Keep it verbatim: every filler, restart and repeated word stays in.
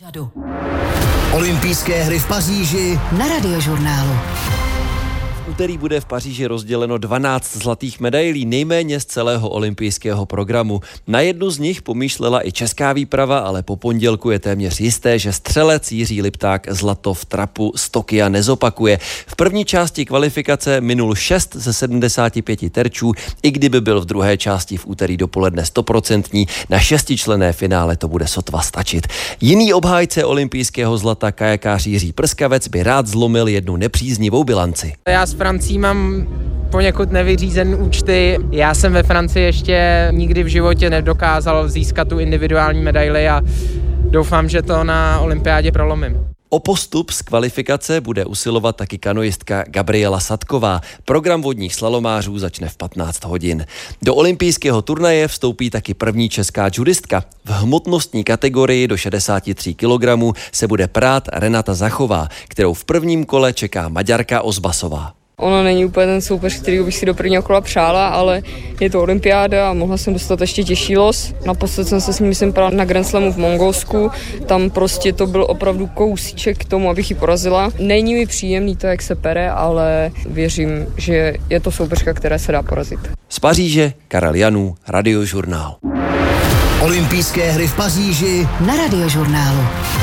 Olympijské hry v Paříži na Radiožurnálu. V úterý bude v Paříži rozděleno dvanáct zlatých medailí, nejméně z celého olympijského programu. Na jednu z nich pomýšlela i česká výprava, ale po pondělku je téměř jisté, že střelec Jiří Lipták zlato v trapu z Tokia nezopakuje. V první části kvalifikace minul šest ze sedmdesáti pěti terčů, i kdyby byl v druhé části v úterý dopoledne stoprocentní, na šestičlenné finále to bude sotva stačit. Jiný obhájce olympijského zlata, kajakář Jiří Prskavec, by rád zlomil jednu nepříznivou bilanci. Já s Francií mám poněkud nevyřízen účty. Já jsem ve Francii ještě nikdy v životě nedokázal získat tu individuální medaili a doufám, že to na olympiádě prolomím. O postup z kvalifikace bude usilovat taky kanoistka Gabriela Sadková. Program vodních slalomářů začne v patnáct hodin. Do olympijského turnaje vstoupí taky první česká judistka. V hmotnostní kategorii do šedesáti tří kilogramů se bude prát Renata Zachová, kterou v prvním kole čeká Maďarka Ozbasová. Ono není úplně ten soupeř, který bych si do prvního kola přála, ale je to olympiáda a mohla jsem dostat ještě těžší los. Naposled jsem se s ním myslím prala na Grand Slamu v Mongolsku, tam prostě to byl opravdu kousíček k tomu, abych ji porazila. Není mi příjemný to, jak se pere, ale věřím, že je to soupeřka, která se dá porazit. Z Paříže Karel Janů, Radiožurnál. Olympijské hry v Paříži na Radiožurnálu.